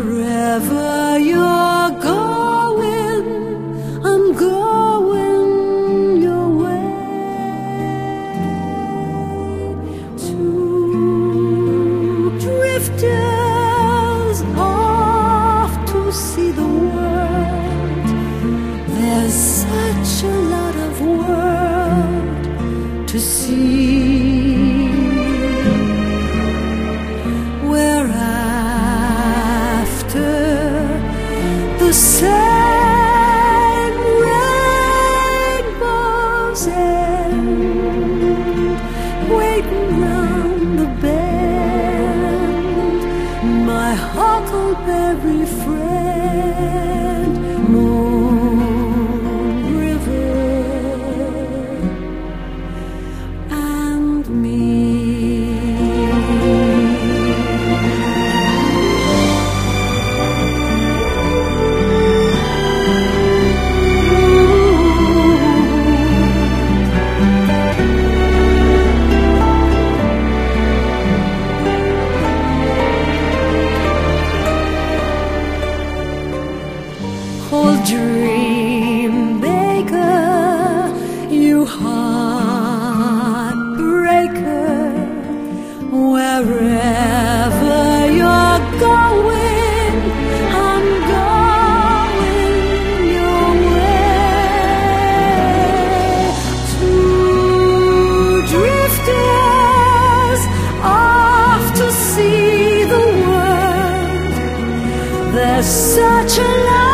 Wherever you're going, I'm going your way. Two drifters off to see the world. There's such a lot of world to see. We're after the same rainbow's end, waiting round the bend. My huckleberry friend, Moon River, and me. Old dream maker, you heartbreaker, wherever you're going, I'm going your way. Two drifters off to see the world. There's such a lot